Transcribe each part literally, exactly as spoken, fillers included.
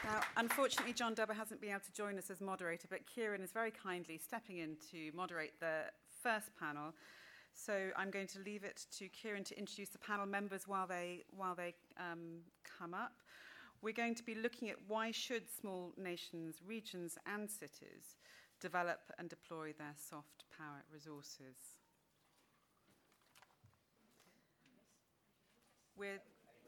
Now, unfortunately, John Dubber hasn't been able to join us as moderator, but Kieran is very kindly stepping in to moderate the first panel. So I'm going to leave it to Kieran to introduce the panel members while they while they um, come up. We're going to be looking at why should small nations, regions and cities develop and deploy their soft power resources. We're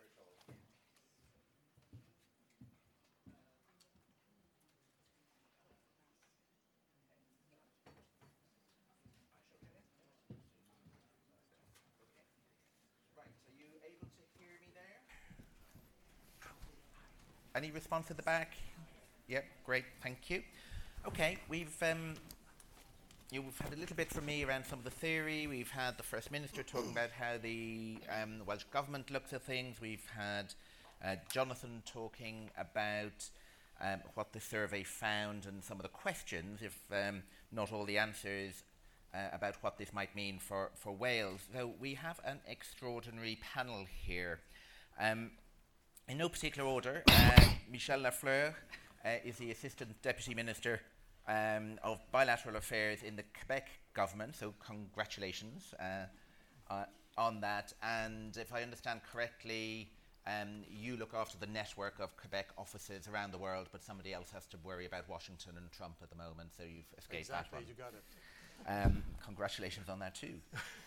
Any response at the back? Yep, great, thank you. Okay, we've um, you know, we've had a little bit from me around some of the theory. We've had the First Minister talking about how the um, Welsh Government looks at things. We've had uh, Jonathan talking about um, what the survey found and some of the questions, if um, not all the answers, uh, about what this might mean for, for Wales. So we have an extraordinary panel here. Um, In no particular order, uh, Michel Lafleur uh, is the Assistant Deputy Minister um, of Bilateral Affairs in the Quebec government, so congratulations uh, uh, on that. And if I understand correctly, um, you look after the network of Quebec offices around the world, but somebody else has to worry about Washington and Trump at the moment, so you've escaped exactly, that one. You got it. Um, congratulations on that too.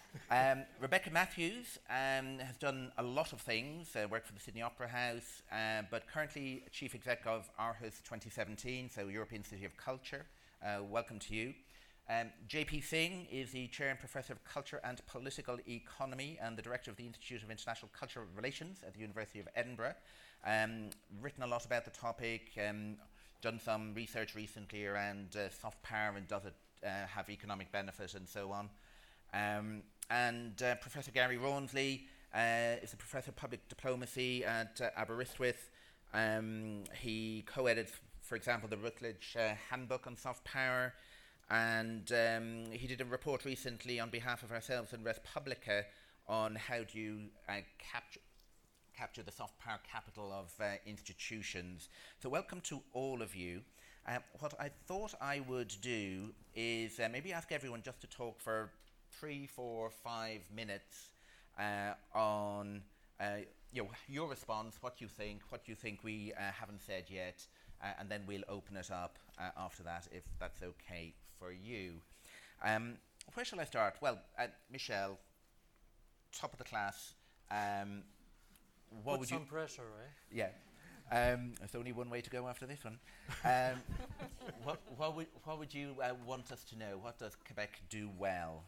Um, Rebecca Matthews um, has done a lot of things, uh, worked for the Sydney Opera House, uh, but currently Chief Exec of Aarhus twenty seventeen, so European City of Culture. Uh, welcome to you. Um, J P Singh is the Chair and Professor of Culture and Political Economy and the Director of the Institute of International Cultural Relations at the University of Edinburgh. Um, written a lot about the topic, um, done some research recently around uh, soft power and does it uh, have economic benefit and so on. Um, and uh, Professor Gary Rawnsley uh, is a Professor of Public Diplomacy at uh, Aberystwyth. Um, he co-edits, for example, the Rutledge uh, Handbook on Soft Power, and um, he did a report recently on behalf of ourselves and Respublica on how do you uh, capture capture the soft power capital of uh, institutions. So welcome to all of you. Uh, what I thought I would do is uh, maybe ask everyone just to talk for three, four, five minutes uh, on uh, you know, your response, what you think, what you think we uh, haven't said yet, uh, and then we'll open it up uh, after that, if that's okay for you. Um, where shall I start? Well, uh, Michel, top of the class. Um, what Put would some you pressure, eh? Yeah. Um, there's only one way to go after this one. Um, what, what, would, what would you uh, want us to know? What does Quebec do well?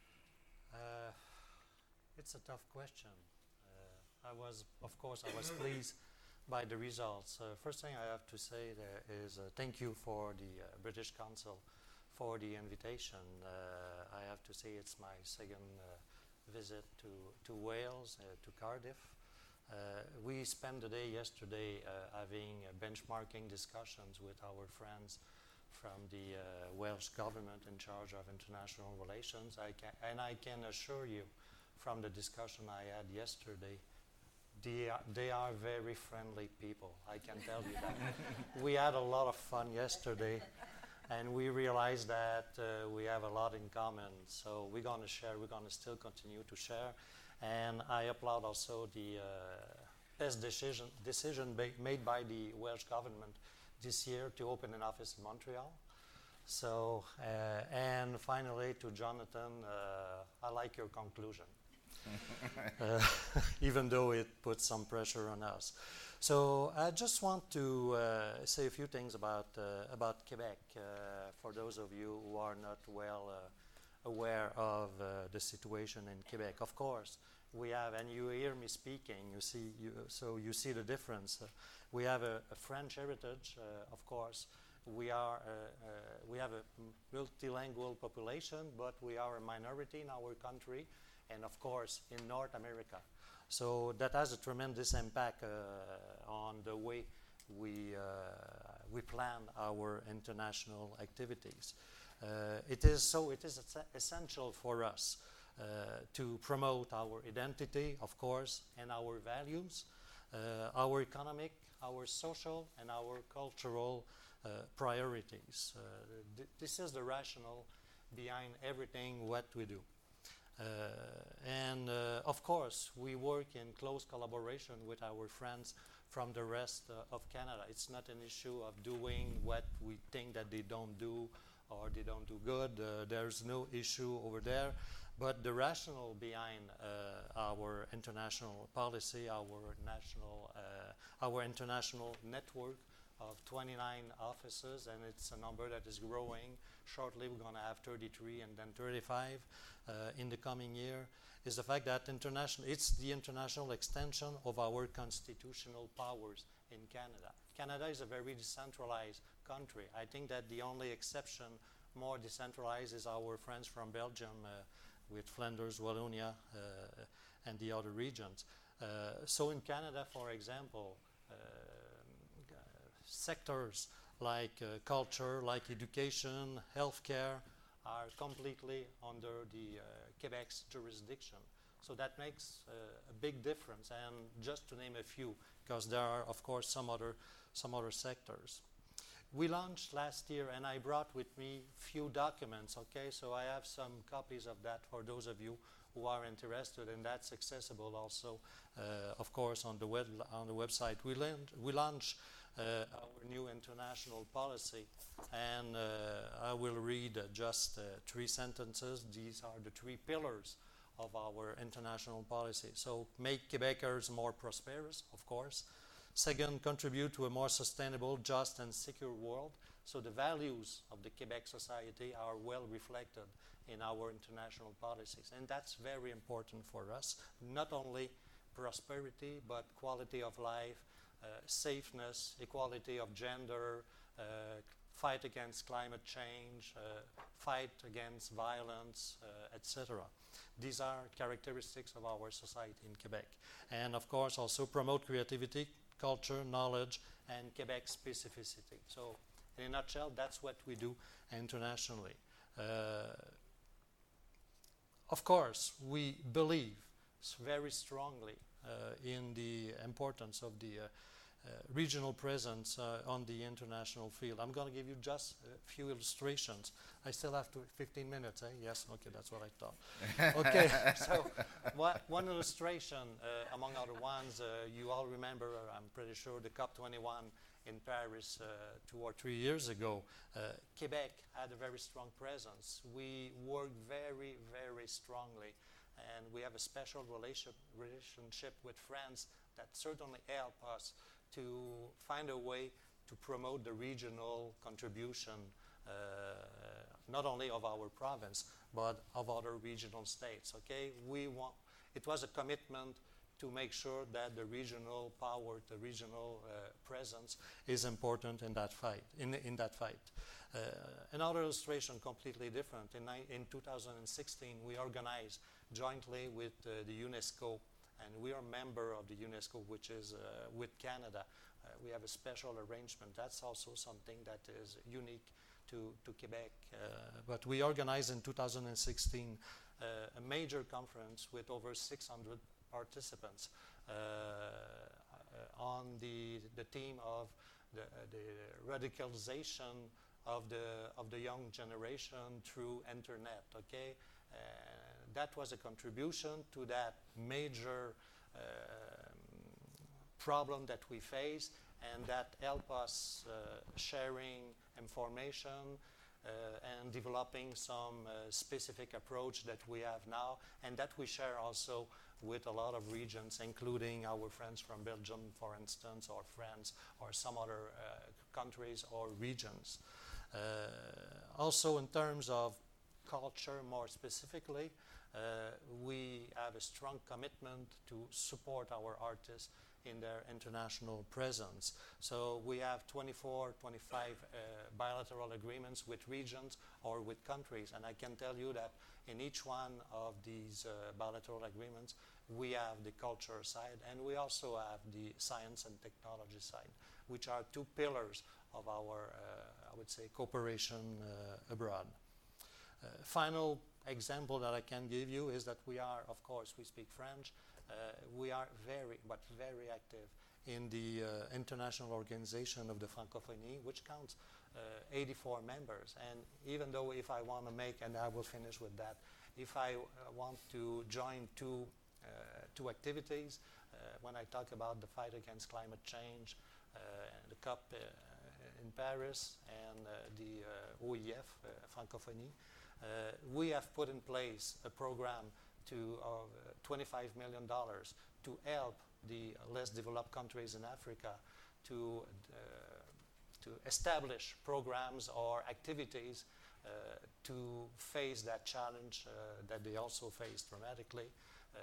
Uh, it's a tough question. Uh, I was, of course, I was pleased by the results. Uh, first thing I have to say there is uh, thank you for the uh, British Council for the invitation. Uh, I have to say it's my second uh, visit to, to Wales, uh, to Cardiff. Uh, we spent the day yesterday uh, having uh, benchmarking discussions with our friends from the uh, Welsh government in charge of international relations. I can, and I can assure you from the discussion I had yesterday, they are, they are very friendly people. I can tell you that. We had a lot of fun yesterday, and we realized that uh, we have a lot in common. So we're going to share, we're going to still continue to share. And I applaud also the uh, best decision, decision made by the Welsh government this year to open an office in Montreal. So, uh, and finally to Jonathan, uh, I like your conclusion, uh, even though it puts some pressure on us. So I just want to uh, say a few things about, uh, about Quebec, uh, for those of you who are not well uh, aware of uh, the situation in Quebec. Of course, we have, and you hear me speaking, you see, you, so you see the difference. Uh, we have a, a French heritage, uh, of course. We are, uh, uh, we have a multilingual population, but we are a minority in our country, and of course in North America. So that has a tremendous impact uh, on the way we uh, we plan our international activities. Uh, it is so. It is es- essential for us uh, to promote our identity, of course, and our values, uh, our economic our social and our cultural uh, priorities. Uh, th this is the rationale behind everything what we do. Uh, and uh, of course, we work in close collaboration with our friends from the rest uh, of Canada. It's not an issue of doing what we think that they don't do or they don't do good. Uh, there's no issue over there. But the rationale behind uh, our international policy, our national, uh, our international network of twenty-nine offices, and it's a number that is growing. Shortly, we're going to have thirty-three and then thirty-five uh, in the coming year, is the fact that international, it's the international extension of our constitutional powers in Canada. Canada is a very decentralized country. I think that the only exception more decentralized is our friends from Belgium uh, with Flanders, Wallonia, uh, and the other regions. Uh, so in Canada, for example, uh, sectors like uh, culture, like education, healthcare are completely under the uh, Quebec's jurisdiction. So that makes uh, a big difference, and just to name a few, because there are, of course, some other, some other sectors. We launched last year, and I brought with me few documents, okay? So I have some copies of that for those of you who are interested, and that's accessible also, uh, of course, on the, web, on the website. We, we launched Uh, our new international policy, and uh, I will read uh, just uh, three sentences. These are the three pillars of our international policy. So, make Quebecers more prosperous, of course. Second, contribute to a more sustainable, just, and secure world. So the values of the Quebec society are well reflected in our international policies, and that's very important for us. Not only prosperity, but quality of life, Uh, safeness, equality of gender, uh, fight against climate change, uh, fight against violence, uh, et cetera. These are characteristics of our society in Quebec. And of course also promote creativity, culture, knowledge, and Quebec specificity. So in a nutshell, that's what we do internationally. Uh, of course, we believe very strongly uh, in the importance of the uh, Uh, regional presence uh, on the international field. I'm going to give you just a few illustrations. I still have to fifteen minutes, eh? Yes, okay, that's what I thought. Okay, so what, one illustration, uh, among other ones, uh, you all remember, I'm pretty sure, the COP twenty-one in Paris uh, two or three years ago. Uh, Quebec had a very strong presence. We worked very, very strongly, and we have a special relation, relationship with France that certainly helped us to find a way to promote the regional contribution, uh, not only of our province, but of other regional states, okay? We want, it was a commitment to make sure that the regional power, the regional uh, presence is important in that fight. In, in that fight. Uh, another illustration completely different. In, in two thousand sixteen, we organized jointly with uh, the UNESCO, and we are a member of the UNESCO, which is uh, with Canada. Uh, we have a special arrangement. That's also something that is unique to, to Quebec. Uh, but we organized in two thousand sixteen uh, a major conference with over six hundred participants uh, uh, on the, the theme of the, uh, the radicalization of the, of the young generation through internet, okay? Uh, that was a contribution to that major uh, problem that we face, and that helped us uh, sharing information uh, and developing some uh, specific approach that we have now, and that we share also with a lot of regions, including our friends from Belgium, for instance, or France, or some other uh, countries or regions. Uh, also in terms of culture, more specifically, uh, we have a strong commitment to support our artists in their international presence. So we have twenty-four, twenty-five uh, bilateral agreements with regions or with countries, and I can tell you that in each one of these uh, bilateral agreements we have the culture side, and we also have the science and technology side, which are two pillars of our, uh, I would say, cooperation uh, abroad. Uh, final example that I can give you is that we are, of course, we speak French. Uh, we are very, but very active in the uh, International Organization of the Francophonie, which counts uh, eighty-four members. And even though if I want to make, and I will finish with that, if I uh, want to join two, uh, two activities, uh, when I talk about the fight against climate change, uh, the COP uh, in Paris and uh, the uh, O I F, uh, Francophonie, uh, we have put in place a program to uh, twenty-five million dollars to help the less developed countries in Africa to, uh, to establish programs or activities uh, to face that challenge uh, that they also face dramatically uh,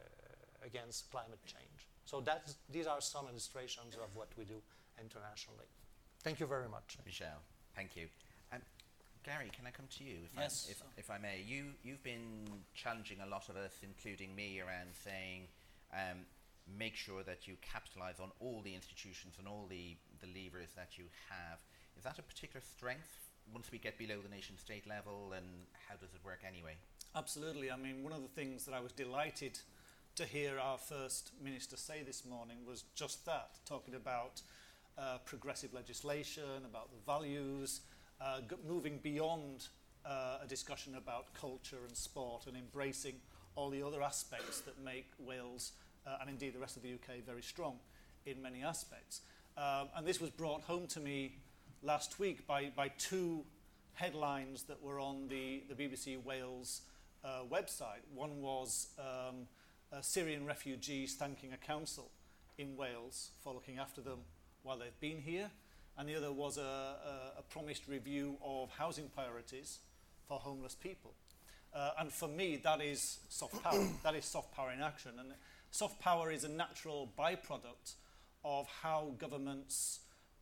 against climate change. So that's, these are some illustrations of what we do internationally. Thank you very much. Michel, thank you. Um, Gary, can I come to you, if, yes. I, if, if I may? You, you've been challenging a lot of us, including me, around saying um, make sure that you capitalise on all the institutions and all the, the levers that you have. Is that a particular strength once we get below the nation state level, and how does it work anyway? Absolutely. I mean, one of the things that I was delighted to hear our First Minister say this morning was just that, talking about uh, progressive legislation, about the values, uh, g- moving beyond uh, a discussion about culture and sport, and embracing all the other aspects that make Wales uh, and indeed the rest of the U K very strong in many aspects. Um, and this was brought home to me last week by, by two headlines that were on the, the B B C Wales uh, website. One was um, uh, Syrian refugees thanking a council in Wales for looking after them while they've been here, and the other was a, a, a promised review of housing priorities for homeless people. Uh, and for me, that is soft power. That is soft power in action. And soft power is a natural byproduct of how governments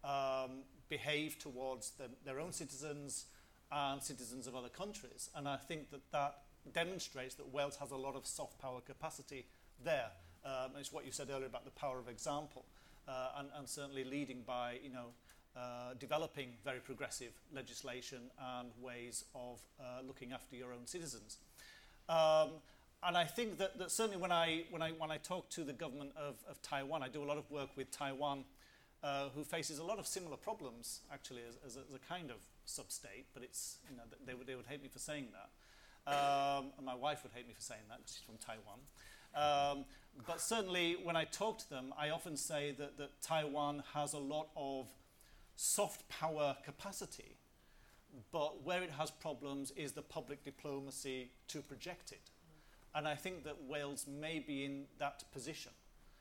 um, behave towards the, their own citizens and citizens of other countries. And I think that that demonstrates that Wales has a lot of soft power capacity there. Um, it's what you said earlier about the power of example, uh, and, and certainly leading by, you know, uh, developing very progressive legislation and ways of uh, looking after your own citizens. Um, and I think that, that certainly when I, when, I, when I talk to the government of, of Taiwan, I do a lot of work with Taiwan, uh, who faces a lot of similar problems, actually, as, as, a, as a kind of sub-state, but it's, you know, they would, they would hate me for saying that. Um, and my wife would hate me for saying that, because she's from Taiwan. Um, but certainly, when I talk to them, I often say that, that Taiwan has a lot of soft power capacity, but where it has problems is the public diplomacy to project it. And I think that Wales may be in that position.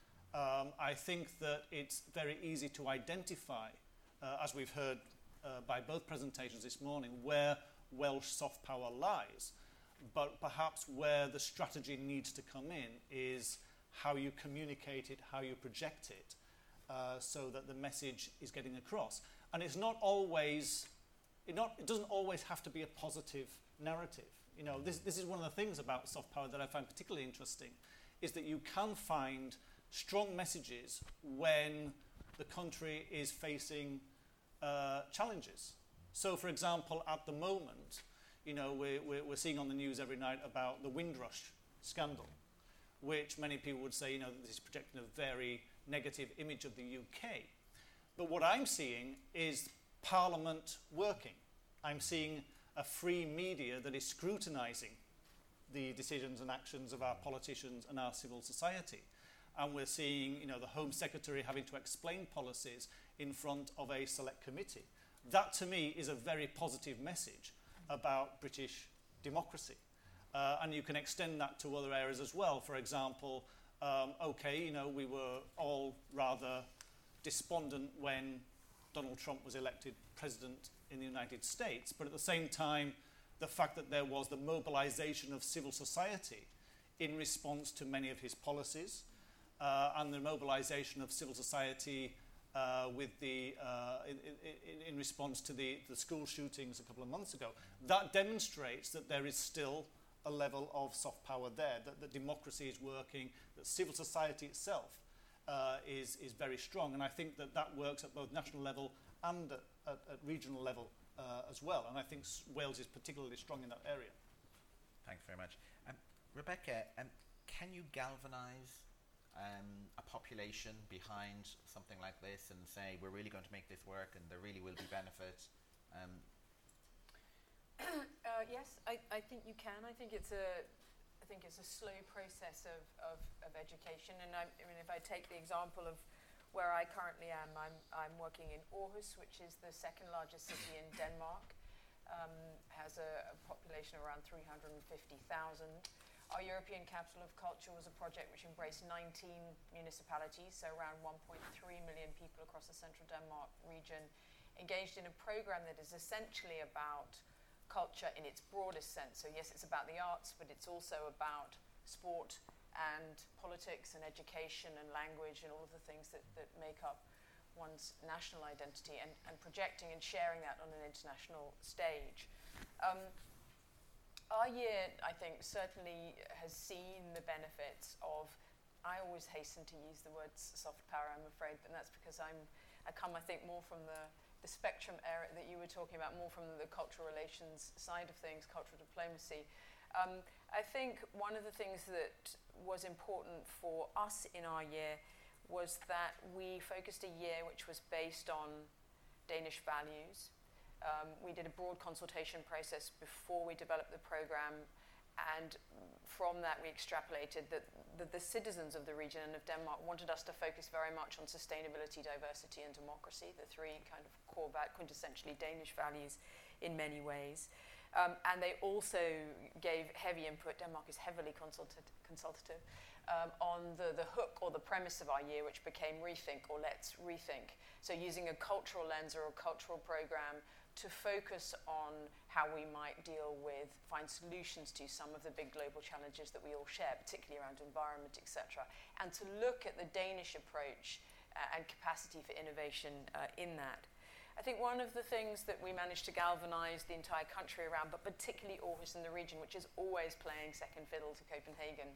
Um, I think that it's very easy to identify, uh, as we've heard uh, by both presentations this morning, where Welsh soft power lies. But perhaps where the strategy needs to come in is how you communicate it, how you project it, uh, so that the message is getting across. And it's not always, it, not, it doesn't always have to be a positive narrative. You know, this, this is one of the things about soft power that I find particularly interesting, is that you can find strong messages when the country is facing uh, challenges. So, for example, at the moment, you know, we're, we're, we're seeing on the news every night about the Windrush scandal, which many people would say, you know, this is projecting a very negative image of the U K. But what I'm seeing is Parliament working. I'm seeing a free media that is scrutinising the decisions and actions of our politicians and our civil society. And we're seeing, you know, the Home Secretary having to explain policies in front of a select committee. That, to me, is a very positive message about British democracy. Uh, and you can extend that to other areas as well. For example, um, okay, you know, we were all rather despondent when Donald Trump was elected president in the United States, but at the same time, the fact that there was the mobilization of civil society in response to many of his policies, uh, and the mobilization of civil society uh, with the, uh, in, in, in response to the, the school shootings a couple of months ago, that demonstrates that there is still a level of soft power there, that, that democracy is working, that civil society itself uh, is, is very strong. And I think that that works at both national level and at, at, at regional level uh, as well. And I think Wales is particularly strong in that area. Thanks very much. Um, Rebecca, um, can you galvanise um, a population behind something like this and say we're really going to make this work and there really will be benefit? Um, uh, yes, I, I think you can. I think it's a I think it's a slow process of, of, of education. And I, I mean, if I take the example of where I currently am, I'm I'm working in Aarhus, which is the second largest city in Denmark. Um, has a, a population of around three hundred fifty thousand. Our European Capital of Culture was a project which embraced nineteen municipalities, so around one point three million people across the central Denmark region, engaged in a program that is essentially about culture in its broadest sense. So yes, it's about the arts, but it's also about sport and politics and education and language and all of the things that, that make up one's national identity, and, and projecting and sharing that on an international stage. Um, our year, I think, certainly has seen the benefits of, I always hasten to use the words soft power, I'm afraid, but that's because I'm, I come, I think, more from the, the spectrum area that you were talking about, more from the cultural relations side of things, cultural diplomacy. Um, I think one of the things that was important for us in our year was that we focused a year which was based on Danish values. Um, we did a broad consultation process before we developed the program, and from that we extrapolated that the, the citizens of the region and of Denmark wanted us to focus very much on sustainability, diversity and democracy, the three kind of core, quintessentially Danish values in many ways. Um, and they also gave heavy input, Denmark is heavily consulted, consultative, um, on the, the hook or the premise of our year, which became Rethink or Let's Rethink. So using a cultural lens or a cultural program to focus on how we might deal with, find solutions to some of the big global challenges that we all share, particularly around environment, et cetera, and to look at the Danish approach uh, and capacity for innovation uh, in that. I think one of the things that we managed to galvanize the entire country around, but particularly Aarhus and the region, which is always playing second fiddle to Copenhagen,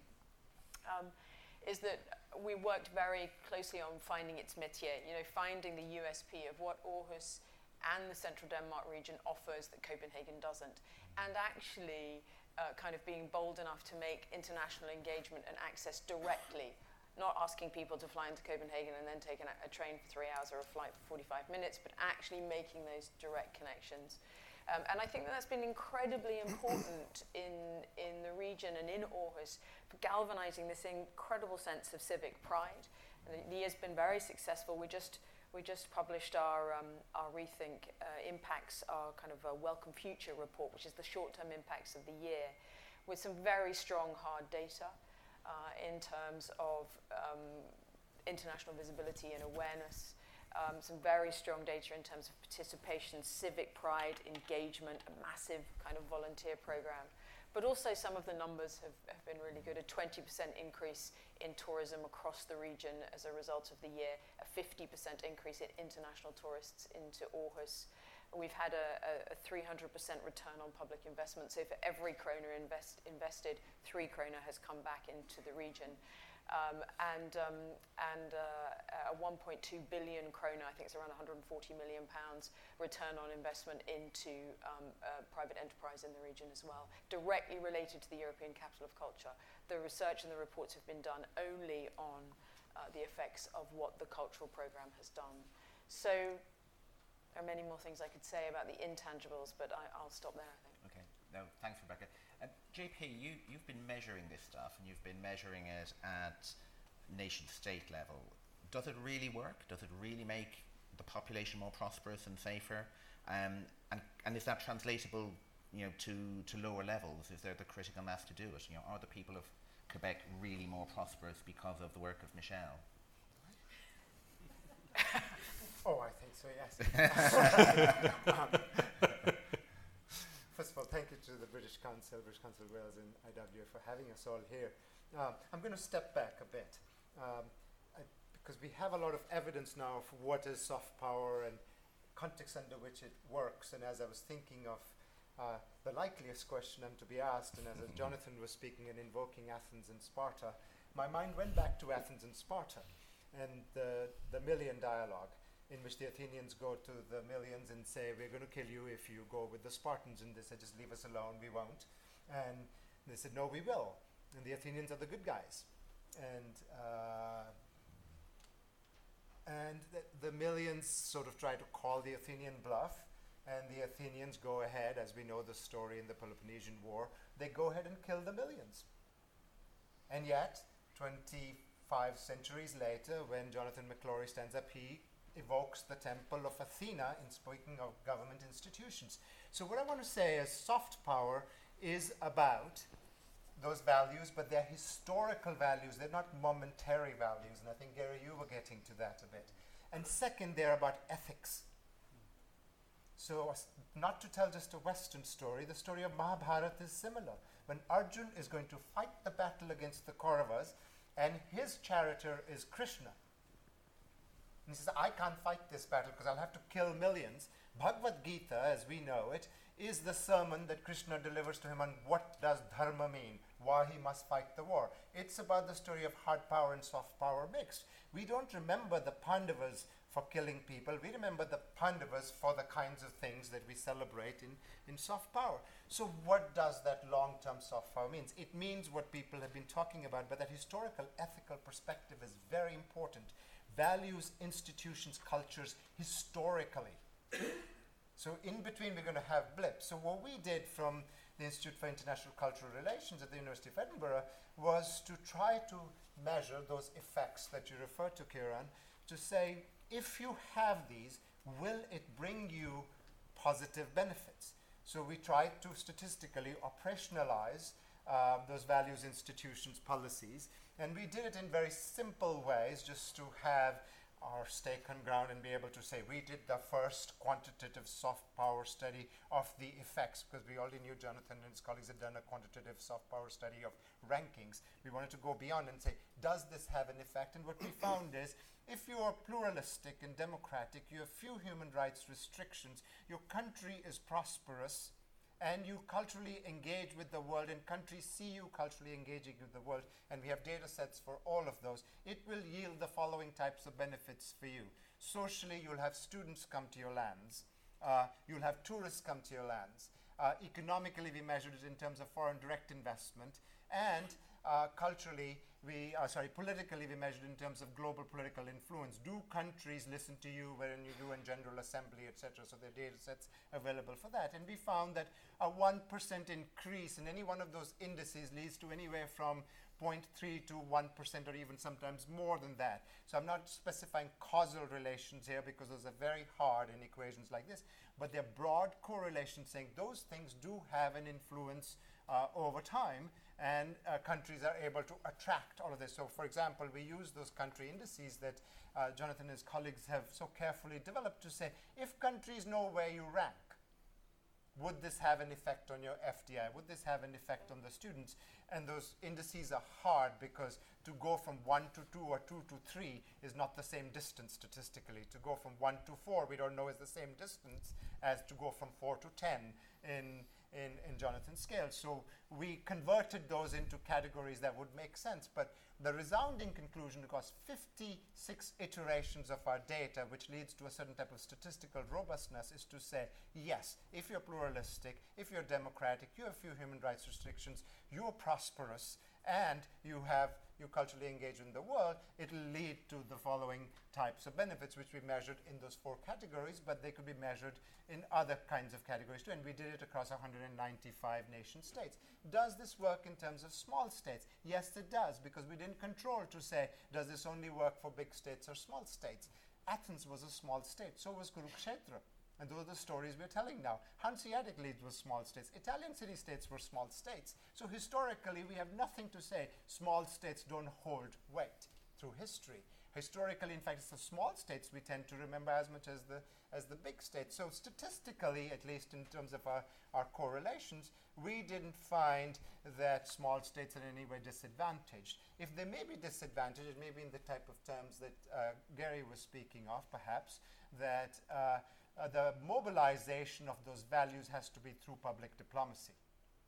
um, is that we worked very closely on finding its métier, you know, finding the U S P of what Aarhus and the central Denmark region offers that Copenhagen doesn't, and actually uh, kind of being bold enough to make international engagement and access directly, not asking people to fly into Copenhagen and then take an, a train for three hours or a flight for forty-five minutes, but actually making those direct connections. Um, and I think that that's been incredibly important in, in the region and in Aarhus for galvanizing this incredible sense of civic pride. And the year's been very successful. We just we just published our um, our Rethink uh, Impacts, our kind of a Welcome Future report, which is the short-term impacts of the year, with some very strong hard data. Uh, in terms of um, international visibility and awareness, um, some very strong data in terms of participation, civic pride, engagement, a massive kind of volunteer program. But also some of the numbers have, have been really good, a twenty percent increase in tourism across the region as a result of the year, a fifty percent increase in international tourists into Aarhus. We've had a, a, a three hundred percent return on public investment. So for every kroner invest, invested, three kroner has come back into the region. Um, and um, and uh, a one point two billion kroner, I think it's around one hundred forty million pounds, return on investment into um, uh, private enterprise in the region as well, directly related to the European Capital of Culture. The research and the reports have been done only on uh, the effects of what the cultural program has done. So there are many more things I could say about the intangibles, but I, I'll stop there, I think. Okay. No, thanks, Rebecca. Uh, J P, you, you've been measuring this stuff, and you've been measuring it at nation-state level. Does it really work? Does it really make the population more prosperous and safer? Um, and, and is that translatable, you know, to, to lower levels? Is there the critical mass to do it? You know, are the people of Quebec really more prosperous because of the work of Michelle? Oh, I think so, yes. um, first of all, thank you to the British Council, British Council of Wales and I W for having us all here. Uh, I'm going to step back a bit um, I, because we have a lot of evidence now of what is soft power and context under which it works. And as I was thinking of uh, the likeliest question I'm to be asked, and as uh, Jonathan was speaking and invoking Athens and Sparta, my mind went back to Athens and Sparta and the, the Million Dialogue, in which the Athenians go to the millions and say, we're going to kill you if you go with the Spartans. And they said, just leave us alone, we won't. And they said, no, we will. And the Athenians are the good guys. and uh, and the, the millions sort of try to call the Athenian bluff, and the Athenians go ahead, as we know the story in the Peloponnesian War, they go ahead and kill the millions. And yet, twenty-five centuries later, when Jonathan McClory stands up, he evokes the temple of Athena in speaking of government institutions. So what I want to say is soft power is about those values, but they're historical values. They're not momentary values. And I think, Gary, you were getting to that a bit. And second, they're about ethics. So uh, not to tell just a Western story, the story of Mahabharata is similar. When Arjun is going to fight the battle against the Kauravas, and his charioteer is Krishna. And he says, I can't fight this battle because I'll have to kill millions. Bhagavad Gita, as we know it, is the sermon that Krishna delivers to him on what does dharma mean, why he must fight the war. It's about the story of hard power and soft power mixed. We don't remember the Pandavas for killing people. We remember the Pandavas for the kinds of things that we celebrate in, in soft power. So what does that long-term soft power mean? It means what people have been talking about, but that historical, ethical perspective is very important. Values, institutions, cultures, historically. So in between, we're going to have blips. So what we did from the Institute for International Cultural Relations at the University of Edinburgh was to try to measure those effects that you referred to, Kieran, to say, if you have these, will it bring you positive benefits? So we tried to statistically operationalize uh, those values, institutions, policies, and we did it in very simple ways just to have our stake on ground and be able to say we did the first quantitative soft power study of the effects, because we already knew Jonathan and his colleagues had done a quantitative soft power study of rankings. We wanted to go beyond and say, does this have an effect? And what we found is, if you are pluralistic and democratic, you have few human rights restrictions, your country is prosperous, and you culturally engage with the world, and countries see you culturally engaging with the world, and we have data sets for all of those, it will yield the following types of benefits for you. Socially, you'll have students come to your lands. Uh, you'll have tourists come to your lands. Uh, economically, we measured it in terms of foreign direct investment, and uh, culturally, we, uh, sorry, politically, we measured in terms of global political influence. Do countries listen to you when you do in General Assembly, et cetera? So there are data sets available for that. And we found that a one percent increase in any one of those indices leads to anywhere from zero point three to one percent, or even sometimes more than that. So I'm not specifying causal relations here because those are very hard in equations like this, but they're broad correlations saying those things do have an influence uh, over time, and uh, countries are able to attract all of this. So for example, we use those country indices that uh, Jonathan and his colleagues have so carefully developed to say, if countries know where you rank, would this have an effect on your F D I? Would this have an effect on the students? And those indices are hard because to go from one to two or two to three is not the same distance statistically. To go from one to four, we don't know is the same distance as to go from four to ten in, in, in Jonathan's scale. So we converted those into categories that would make sense. But the resounding conclusion, across fifty-six iterations of our data, which leads to a certain type of statistical robustness, is to say, yes, if you're pluralistic, if you're democratic, you have few human rights restrictions, you're prosperous, and you have you culturally engage in the world, it'll lead to the following types of benefits, which we measured in those four categories, but they could be measured in other kinds of categories too, and we did it across one hundred ninety-five nation states. Does this work in terms of small states? Yes, it does, because we didn't control to say, does this only work for big states or small states? Athens was a small state, so was Kurukshetra. And those are the stories we're telling now. Hanseatically, it was small states. Italian city-states were small states. So historically, we have nothing to say small states don't hold weight through history. Historically, in fact, it's the small states we tend to remember as much as the, as the big states. So statistically, at least in terms of our, our correlations, we didn't find that small states are in any way disadvantaged. If they may be disadvantaged, it may be in the type of terms that uh, Gary was speaking of, perhaps, that uh, Uh, the mobilization of those values has to be through public diplomacy.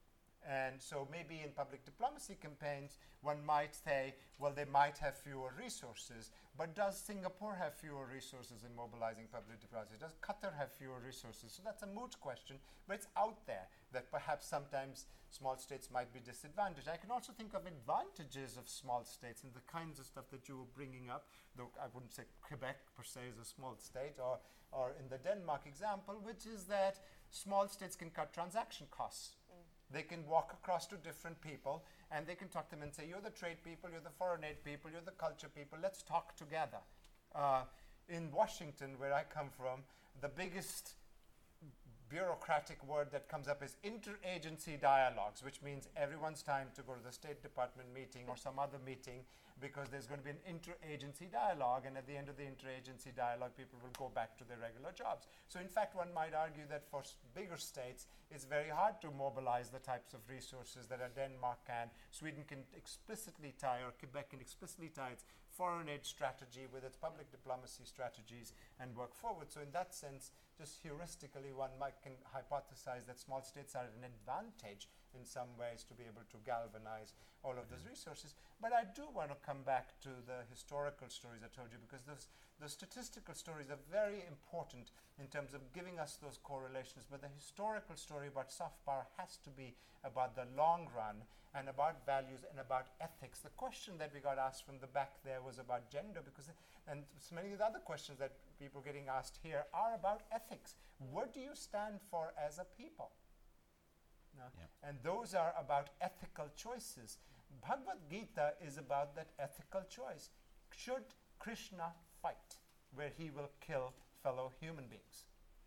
And so maybe in public diplomacy campaigns, one might say, well, they might have fewer resources, but does Singapore have fewer resources in mobilizing public diplomacy? Does Qatar have fewer resources? So that's a moot question, but it's out there that perhaps sometimes small states might be disadvantaged. I can also think of advantages of small states and the kinds of stuff that you were bringing up, though I wouldn't say Quebec per se is a small state, or, or in the Denmark example, which is that small states can cut transaction costs. They can walk across to different people and they can talk to them and say, you're the trade people, you're the foreign aid people, you're the culture people, let's talk together. Uh, in Washington, where I come from, the biggest bureaucratic word that comes up is interagency dialogues, which means everyone's time to go to the State Department meeting or some other meeting because there's going to be an interagency dialogue, and at the end of the interagency dialogue, people will go back to their regular jobs. So in fact, one might argue that for s- bigger states, it's very hard to mobilize the types of resources that a Denmark can. Sweden can explicitly tie, or Quebec can explicitly tie its foreign aid strategy with its public diplomacy strategies and work forward. So in that sense, just heuristically, one might can hypothesize that small states are at an advantage in some ways to be able to galvanize all of those resources. But I do want to come back to the historical stories I told you, because those, those statistical stories are very important in terms of giving us those correlations. But the historical story about soft power has to be about the long run and about values and about ethics. The question that we got asked from the back there was about gender, because and so many of the other questions that people are getting asked here are about ethics. What do you stand for as a people? No? Yep. And those are about ethical choices. Bhagavad Gita is about that ethical choice. Should Krishna fight where he will kill fellow human beings?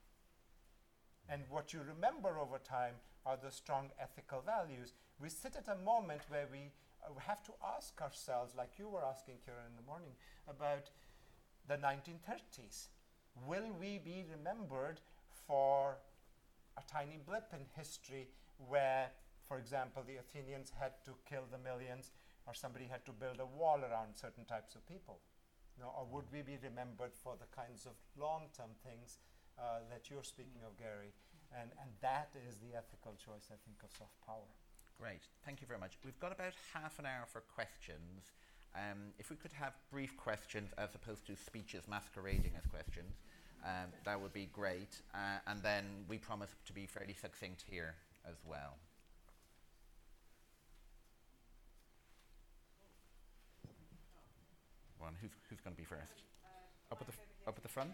And what you remember over time are the strong ethical values. We sit at a moment where we uh, have to ask ourselves, like you were asking, Kira, in the morning, about the nineteen thirties. Will we be remembered for a tiny blip in history where, for example, the Athenians had to kill the millions, or somebody had to build a wall around certain types of people? No, or would we be remembered for the kinds of long-term things uh, that you're speaking of, Gary? And, and that is the ethical choice, I think, of soft power. Great, thank you very much. We've got about half an hour for questions. Um, if we could have brief questions as opposed to speeches masquerading as questions, um, that would be great. Uh, and then we promise to be fairly succinct here as well. One, who's, who's going to be first? Uh, up, at the f- up at the front?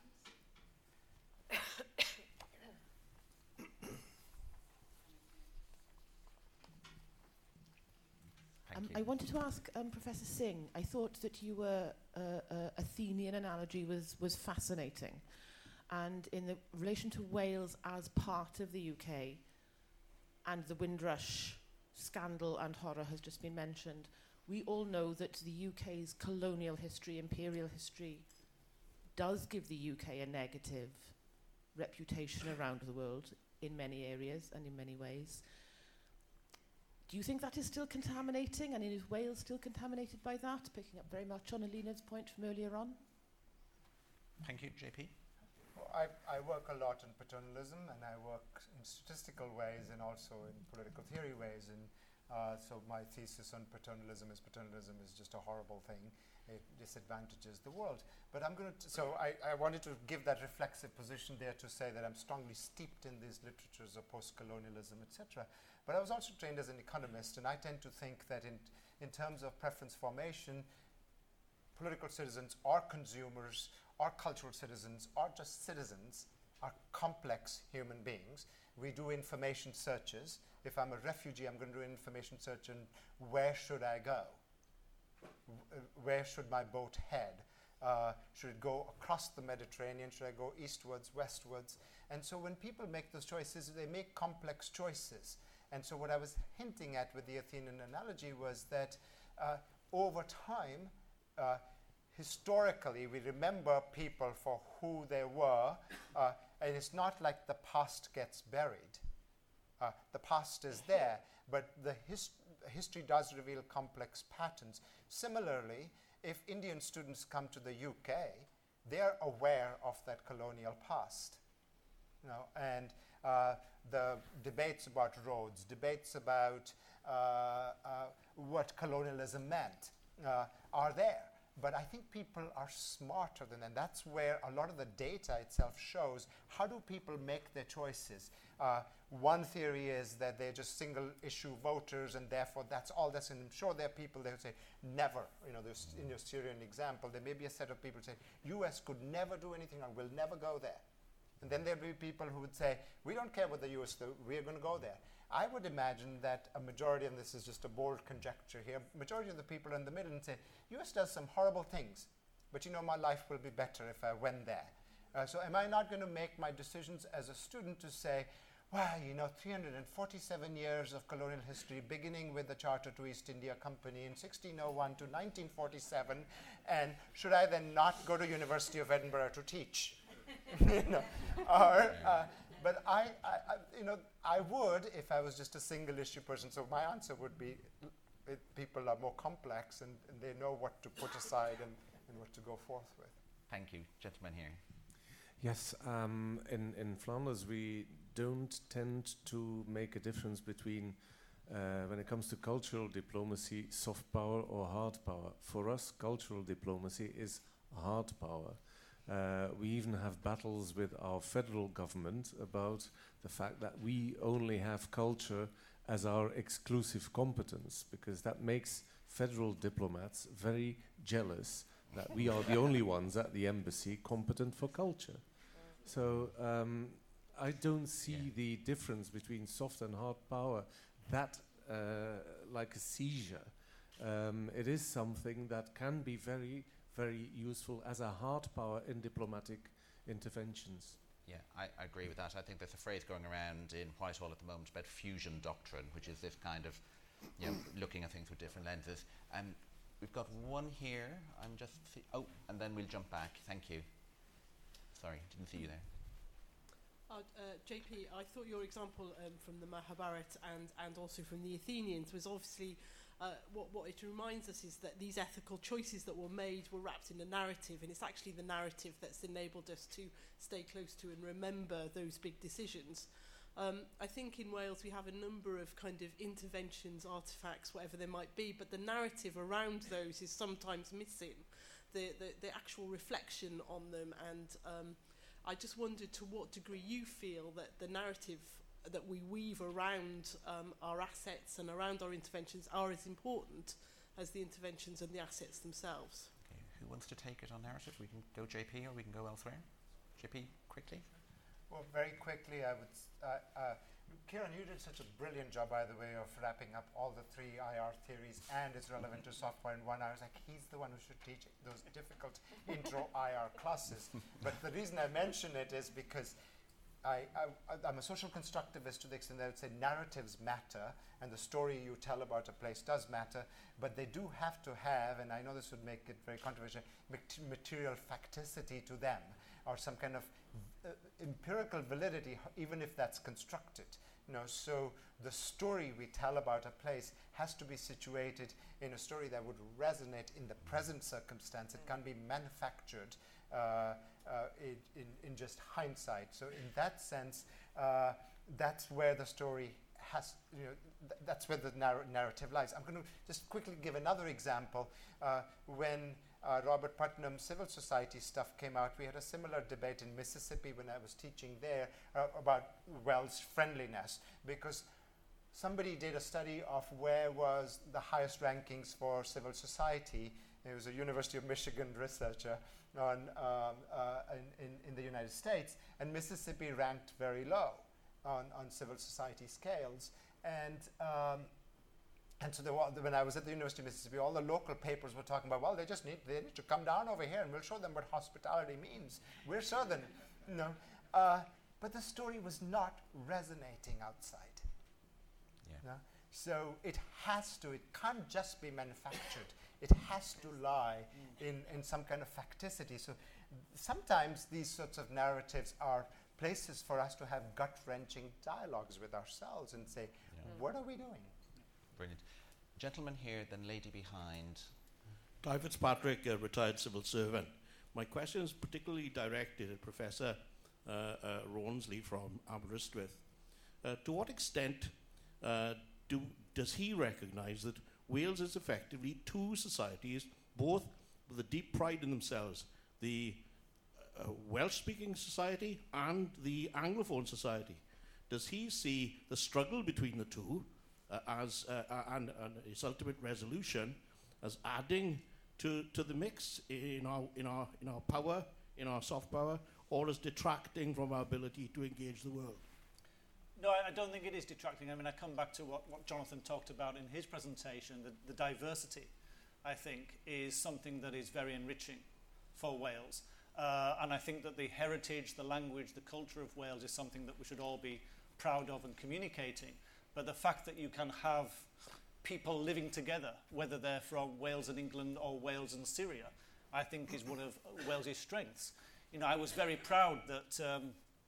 Thank Um, you. I wanted to ask um, Professor Singh, I thought that you were uh, uh, Athenian analogy was, was fascinating. And in the relation to Wales as part of the U K, and the Windrush scandal and horror has just been mentioned, we all know that the U K's colonial history, imperial history, does give the U K a negative reputation around the world in many areas and in many ways. Do you think that is still contaminating, and is Wales still contaminated by that? Picking up very much on Alina's point from earlier on. Thank you, J P. Well, I, I work a lot in paternalism, and I work in statistical ways and also in political theory ways. And uh, so my thesis on paternalism is paternalism is just a horrible thing. It disadvantages the world. But I'm going to, so I, I wanted to give that reflexive position there to say that I'm strongly steeped in these literatures of post-colonialism, et cetera. But I was also trained as an economist, and I tend to think that in, in terms of preference formation, political citizens or consumers or cultural citizens or just citizens are complex human beings. We do information searches. If I'm a refugee, I'm going to do an information search on where should I go? W- where should my boat head? Uh, should it go across the Mediterranean? Should I go eastwards, westwards? And so when people make those choices, they make complex choices. And so what I was hinting at with the Athenian analogy was that uh, over time, uh, historically, we remember people for who they were, uh, and it's not like the past gets buried. Uh, the past is there, but the his- history does reveal complex patterns. Similarly, if Indian students come to the U K, they're aware of that colonial past. You know, and uh, the debates about roads, debates about uh, uh, what colonialism meant uh, are there. But I think people are smarter than that. That's where a lot of the data itself shows how do people make their choices. Uh, one theory is that they're just single issue voters and therefore that's all that's in. I'm sure there are people that would say never, you know, there's in your Syrian example, there may be a set of people who say U S could never do anything or will never go there. And then there'll be people who would say, we don't care what the U S do, we're going to go there. I would imagine that a majority, and this is just a bold conjecture here, majority of the people in the middle and say, U S does some horrible things, but you know, my life will be better if I went there. Uh, so am I not going to make my decisions as a student to say, wow, you know, three hundred forty-seven years of colonial history, beginning with the Charter to East India Company in sixteen oh one to nineteen forty-seven, and should I then not go to University of Edinburgh to teach? you know, or, uh, but I, I, I, you know, I would if I was just a single issue person. So my answer would be, it, people are more complex and, and they know what to put aside and, and what to go forth with. Thank you, gentleman here. Yes, um, in, in Flanders we don't tend to make a difference between, uh, when it comes to cultural diplomacy, soft power or hard power. For us, cultural diplomacy is hard power. Uh, we even have battles with our federal government about the fact that we only have culture as our exclusive competence, because that makes federal diplomats very jealous that we are the only ones at the embassy competent for culture. So um, I don't see yeah. the difference between soft and hard power that uh, like a seizure. Um, it is something that can be very very useful as a hard power in diplomatic interventions. Yeah, I, I agree with that. I think there's a phrase going around in Whitehall at the moment about fusion doctrine, which is this kind of, you know, looking at things with different lenses. Um, we've got one here. I'm just, see oh, and then we'll jump back. Thank you. Sorry, didn't see you there. Uh, uh, J P, I thought your example um, from the Mahabharata and, and also from the Athenians was obviously Uh, what, what it reminds us is that these ethical choices that were made were wrapped in a narrative, and it's actually the narrative that's enabled us to stay close to and remember those big decisions. Um, I think in Wales we have a number of kind of interventions, artefacts, whatever they might be, but the narrative around those is sometimes missing, the, the, the actual reflection on them, and um, I just wondered to what degree you feel that the narrative that we weave around um, our assets and around our interventions are as important as the interventions and the assets themselves. Okay. Who wants to take it on narrative? We can go J P or we can go elsewhere. J P, quickly. Well, very quickly, I would. S- uh, uh, Kieran, you did such a brilliant job, by the way, of wrapping up all the three I R theories and it's relevant to soft power in one. I was like, he's the one who should teach those difficult intro I R classes. But the reason I mention it is because I, I, I'm a social constructivist to the extent that I would say narratives matter and the story you tell about a place does matter, but they do have to have, and I know this would make it very controversial, mat- material facticity to them, or some kind of uh, empirical validity, even if that's constructed. You know, so the story we tell about a place has to be situated in a story that would resonate in the present circumstance. It can't be manufactured Uh, uh, in, in, in just hindsight. So in that sense, uh, that's where the story has, you know, th- that's where the narr- narrative lies. I'm going to just quickly give another example. Uh, when uh, Robert Putnam's civil society stuff came out, we had a similar debate in Mississippi when I was teaching there uh, about Wells' friendliness, because somebody did a study of where was the highest rankings for civil society. It was a University of Michigan researcher on, um, uh, in, in, in the United States, and Mississippi ranked very low on, on civil society scales. And, um, and so there were, when I was at the University of Mississippi, all the local papers were talking about, well, they just need, they need to come down over here and we'll show them what hospitality means. We're Southern, you know. Uh, but the story was not resonating outside. Yeah. You know? So it has to, it can't just be manufactured. It has to lie in, in some kind of facticity. So sometimes these sorts of narratives are places for us to have gut-wrenching dialogues with ourselves and say, yeah. What are we doing? Brilliant. Gentleman here, then lady behind. Guy Fitzpatrick, a retired civil servant. My question is particularly directed at Professor uh, uh, Rawnsley from Aberystwyth. Uh, to what extent uh, do, does he recognise that Wales is effectively two societies, both with a deep pride in themselves, the uh, Welsh-speaking society and the Anglophone society? Does he see the struggle between the two uh, as uh, uh, and, and its ultimate resolution as adding to, to the mix in our, in, our, in our power, in our soft power, or as detracting from our ability to engage the world? No, I, I don't think it is detracting. I mean, I come back to what, what Jonathan talked about in his presentation. The, the diversity, I think, is something that is very enriching for Wales. Uh, and I think that the heritage, the language, the culture of Wales is something that we should all be proud of and communicating. But the fact that you can have people living together, whether they're from Wales and England or Wales and Syria, I think is one of Wales's strengths. You know, I was very proud that um,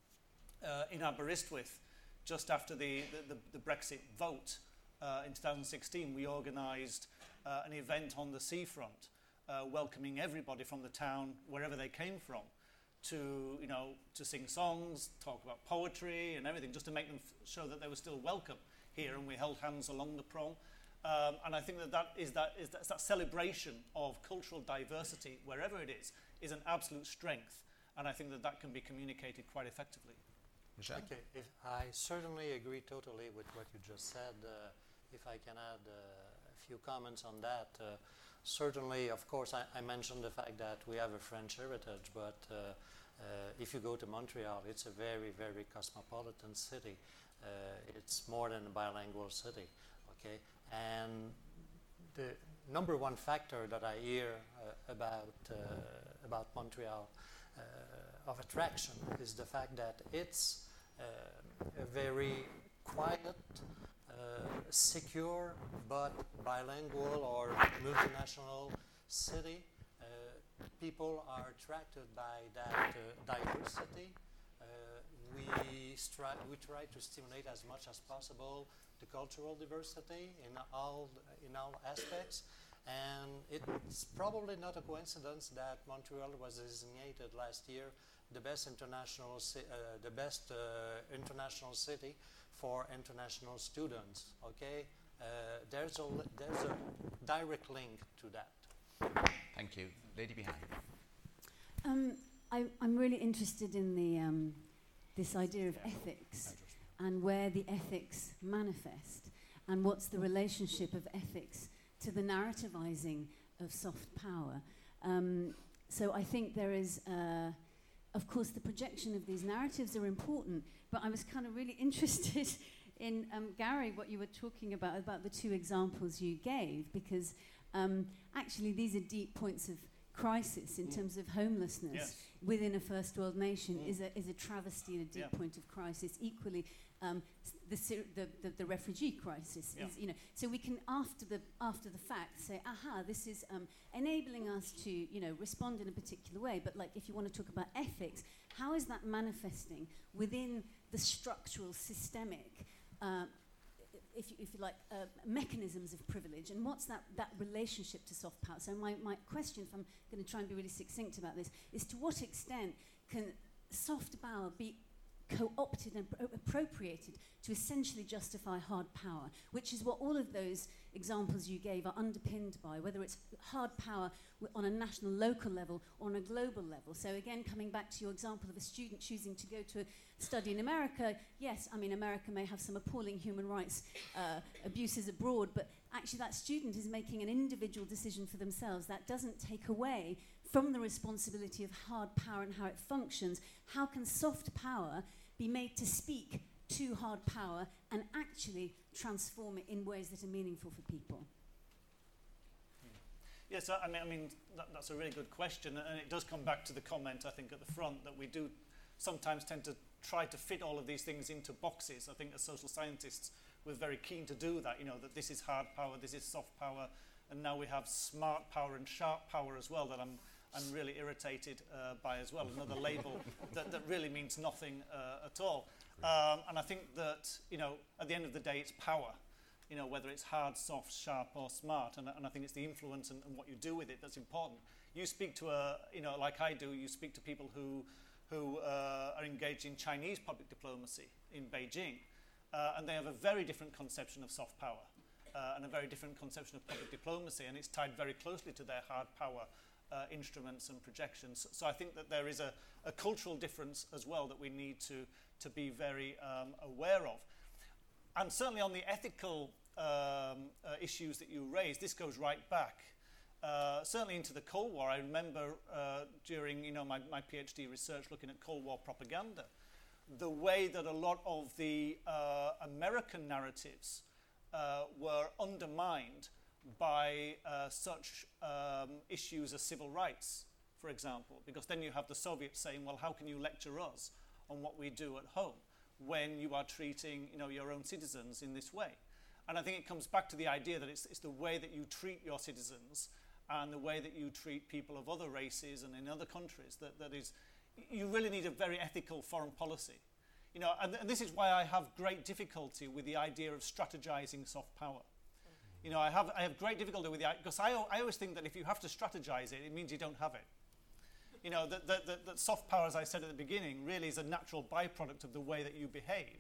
uh, in Aberystwyth, just after the, the, the, the Brexit vote uh, in two thousand sixteen, we organised uh, an event on the seafront, uh, welcoming everybody from the town, wherever they came from, to, you know, to sing songs, talk about poetry and everything, just to make them f- show that they were still welcome here, and we held hands along the prom. Um, and I think that that is that, is that, that celebration of cultural diversity, wherever it is, is an absolute strength. And I think that that can be communicated quite effectively. Michelle? Okay, if I certainly agree totally with what you just said. Uh, if I can add uh, a few comments on that. Uh, certainly, of course, I, I mentioned the fact that we have a French heritage, but uh, uh, if you go to Montreal, it's a very, very cosmopolitan city. Uh, it's more than a bilingual city, okay? And the number one factor that I hear uh, about, uh, about Montreal uh, of attraction is the fact that it's uh, a very quiet, uh, secure, but bilingual or multinational city. Uh, people are attracted by that uh, diversity. Uh, we, stri- we try to stimulate as much as possible the cultural diversity in all, in all aspects. And it's probably not a coincidence that Montreal was designated last year the best international, ci- uh, the best uh, international city for international students. Okay, uh, there's a li- there's a direct link to that. Thank you, lady behind. Um, I, I'm really interested in the um, this idea of ethics and where the ethics manifest, and what's the relationship of ethics to the narrativizing of soft power. Um, so I think there is, uh, of course, the projection of these narratives are important, but I was kind of really interested in, um, Gary, what you were talking about, about the two examples you gave, because um, actually these are deep points of crisis in mm. terms of homelessness yes. within a first world nation mm. is, a, is a travesty and a deep yeah. point of crisis. Equally, um, the, the, the, the refugee crisis yeah. is, you know, so we can after the after the fact say, aha, this is um, enabling us to, you know, respond in a particular way. But like, if you want to talk about ethics, how is that manifesting within the structural, systemic, uh, if you, if you like, uh, mechanisms of privilege, and what's that, that relationship to soft power? So my, my question, if I'm going to try and be really succinct about this, is to what extent can soft power be co-opted and pro- appropriated to essentially justify hard power, which is what all of those examples you gave are underpinned by, whether it's hard power w- on a national, local level or on a global level. So again, coming back to your example of a student choosing to go to a study in America, yes, I mean, America may have some appalling human rights uh, abuses abroad, but actually that student is making an individual decision for themselves. That doesn't take away from the responsibility of hard power and how it functions. How can soft power be made to speak to hard power and actually transform it in ways that are meaningful for people? Yes, I mean, I mean that, that's a really good question, and it does come back to the comment, I think, at the front, that we do sometimes tend to try to fit all of these things into boxes. I think as social scientists, we're very keen to do that, you know, that this is hard power, this is soft power, and now we have smart power and sharp power as well, that I'm I'm really irritated uh, by as well, another label that, that really means nothing uh, at all. Um, and I think that, you know, at the end of the day, it's power, you know, whether it's hard, soft, sharp or smart. And, and I think it's the influence and, and what you do with it that's important. You speak to a, you know, like I do, you speak to people who, who uh, are engaged in Chinese public diplomacy in Beijing. Uh, and they have a very different conception of soft power uh, and a very different conception of public diplomacy, and it's tied very closely to their hard power uh, instruments and projections. So, so I think that there is a, a cultural difference as well that we need to, to be very um, aware of. And certainly on the ethical um, uh, issues that you raised, this goes right back. Uh, certainly into the Cold War. I remember uh, during you know, my, my PhD research looking at Cold War propaganda, the way that a lot of the uh, American narratives uh, were undermined by uh, such um, issues as civil rights, for example, because then you have the Soviets saying, well, how can you lecture us on what we do at home when you are treating you know, your own citizens in this way? And I think it comes back to the idea that it's, it's the way that you treat your citizens and the way that you treat people of other races and in other countries that, that is, you really need a very ethical foreign policy. You know, and, th and this is why I have great difficulty with the idea of strategizing soft power. You know, I have, I have great difficulty with the idea, because I, I always think that if you have to strategize it, it means you don't have it. You know, that, that, that, that soft power, as I said at the beginning, really is a natural byproduct of the way that you behave.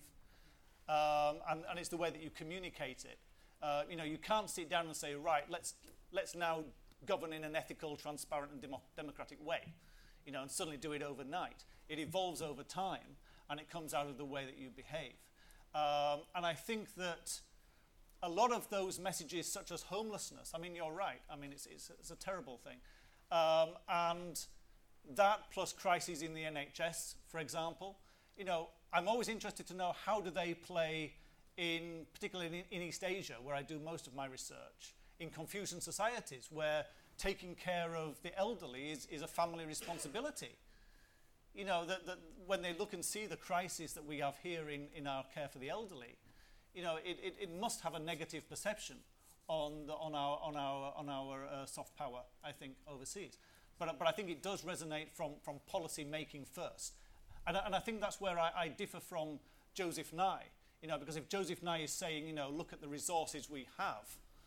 Um, and, and it's the way that you communicate it. Uh, you know, you can't sit down and say, right, let's, let's now govern in an ethical, transparent, and demo democratic way, you know, and suddenly do it overnight. It evolves over time, and it comes out of the way that you behave. Um, and I think that a lot of those messages, such as homelessness, I mean, you're right. I mean, it's, it's, it's a terrible thing. Um, and that plus crises in the N H S, for example, you know, I'm always interested to know how do they play in, particularly in, in East Asia, where I do most of my research, in Confucian societies, where taking care of the elderly is, is a family responsibility. You know, that, that when they look and see the crisis that we have here in, in our care for the elderly, you know, it, it, it must have a negative perception on, the, on our, on our, on our uh, soft power, I think, overseas. But, but I think it does resonate from, from policy making first. And, and I think that's where I, I differ from Joseph Nye, you know, because if Joseph Nye is saying, you know, look at the resources we have,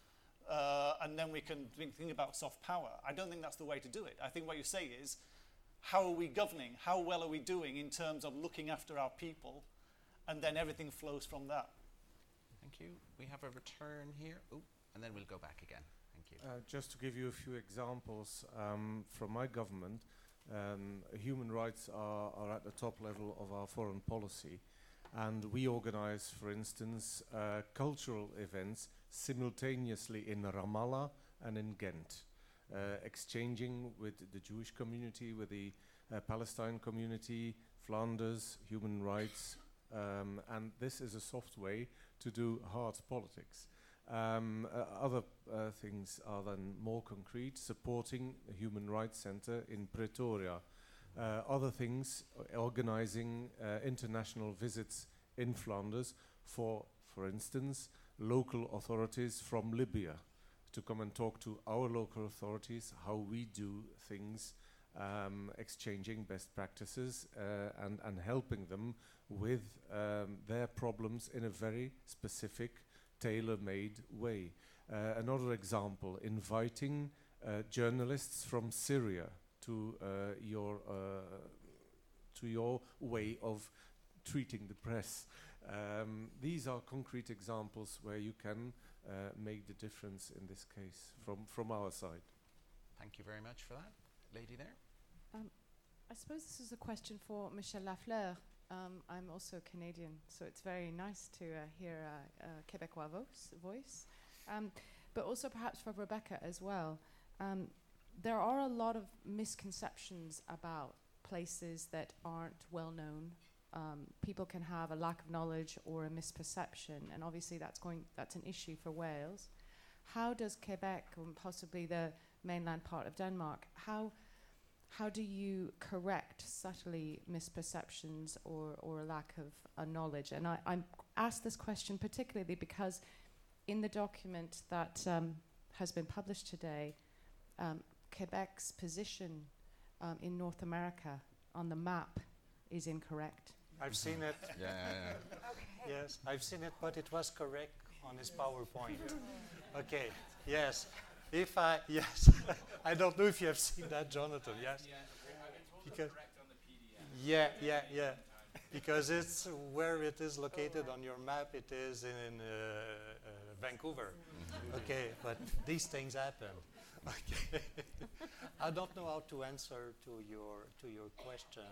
uh, and then we can think about soft power, I don't think that's the way to do it. I think what you say is, how are we governing? How well are we doing in terms of looking after our people? And then everything flows from that. Thank you. We have a return here. Oh, and then we'll go back again. Thank you. Uh, just to give you a few examples um, from my government, um, human rights are, are at the top level of our foreign policy. And we organize, for instance, uh, cultural events simultaneously in Ramallah and in Ghent. Uh, exchanging with the Jewish community, with the uh, Palestine community, Flanders, human rights, um, and this is a soft way to do hard politics. Um, uh, other uh, things are then more concrete, supporting a human rights center in Pretoria. Uh, other things, uh, organizing uh, international visits in Flanders for, for instance, local authorities from Libya, to come and talk to our local authorities, how we do things, um, exchanging best practices uh, and, and helping them with um, their problems in a very specific, tailor-made way. Uh, another example, inviting uh, journalists from Syria to uh, your uh, to your way of treating the press. Um, these are concrete examples where you can Uh, make the difference in this case from, from our side. Thank you very much for that. Lady there. Um, I suppose this is a question for Michel Lafleur. Um, I'm also Canadian, so it's very nice to uh, hear a, a Quebecois voice, voice. Um, but also perhaps for Rebecca as well. Um, there are a lot of misconceptions about places that aren't well known. Um, people can have a lack of knowledge or a misperception, and obviously that's going that's an issue for Wales. How does Quebec, and possibly the mainland part of Denmark, how how do you correct subtly misperceptions or, or a lack of uh, knowledge? And I, I'm asked this question particularly because in the document that um, has been published today, um, Quebec's position um, in North America on the map is incorrect. I've seen it. Yeah, yeah, yeah. Okay. Yes, I've seen it, but it was correct on his PowerPoint. Okay, yes. If I, yes, I don't know if you have seen that, Jonathan, yes? Yeah, I've been told because it's correct on the P D F. Yeah, yeah, yeah. Because it's where it is located on your map, it is in uh, uh, Vancouver. Okay, but these things happen. Okay. I don't know how to answer to your to your question.